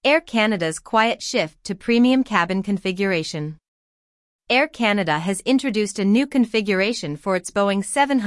Air Canada's quiet shift to premium cabin configuration. Air Canada has introduced a new configuration for its Boeing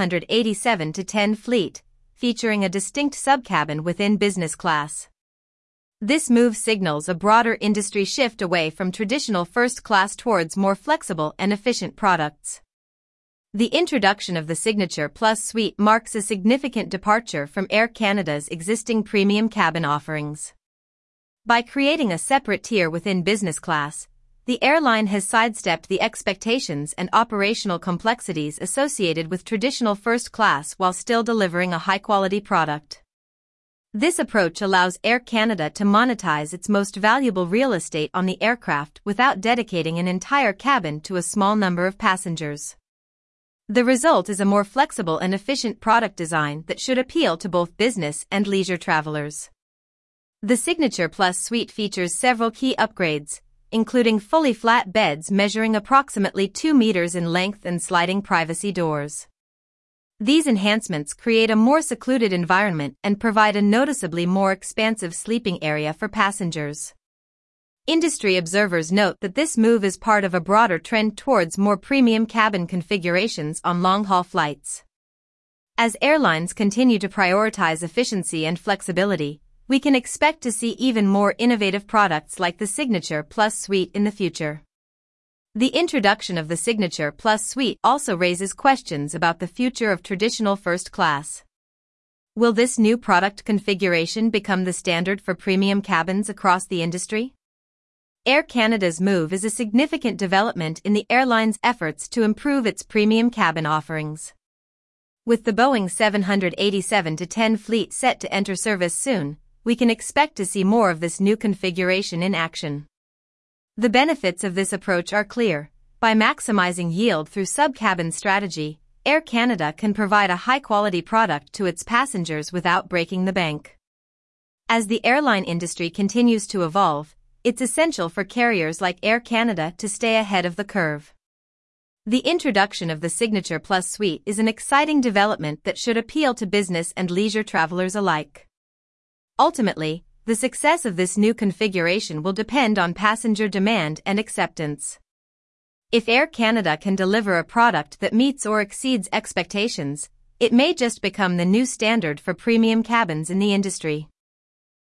787-10 fleet, featuring a distinct subcabin within business class. This move signals a broader industry shift away from traditional first class towards more flexible and efficient products. The introduction of the Signature Plus suite marks a significant departure from Air Canada's existing premium cabin offerings. By creating a separate tier within business class, the airline has sidestepped the expectations and operational complexities associated with traditional first class while still delivering a high-quality product. This approach allows Air Canada to monetize its most valuable real estate on the aircraft without dedicating an entire cabin to a small number of passengers. The result is a more flexible and efficient product design that should appeal to both business and leisure travelers. The Signature Plus suite features several key upgrades, including fully flat beds measuring approximately 2 meters in length and sliding privacy doors. These enhancements create a more secluded environment and provide a noticeably more expansive sleeping area for passengers. Industry observers note that this move is part of a broader trend towards more premium cabin configurations on long-haul flights. As airlines continue to prioritize efficiency and flexibility, we can expect to see even more innovative products like the Signature Plus suite in the future. The introduction of the Signature Plus suite also raises questions about the future of traditional first class. Will this new product configuration become the standard for premium cabins across the industry? Air Canada's move is a significant development in the airline's efforts to improve its premium cabin offerings. With the Boeing 787-10 fleet set to enter service soon, we can expect to see more of this new configuration in action. The benefits of this approach are clear. By maximizing yield through sub-cabin strategy, Air Canada can provide a high-quality product to its passengers without breaking the bank. As the airline industry continues to evolve, it's essential for carriers like Air Canada to stay ahead of the curve. The introduction of the Signature Plus suite is an exciting development that should appeal to business and leisure travelers alike. Ultimately, the success of this new configuration will depend on passenger demand and acceptance. If Air Canada can deliver a product that meets or exceeds expectations, it may just become the new standard for premium cabins in the industry.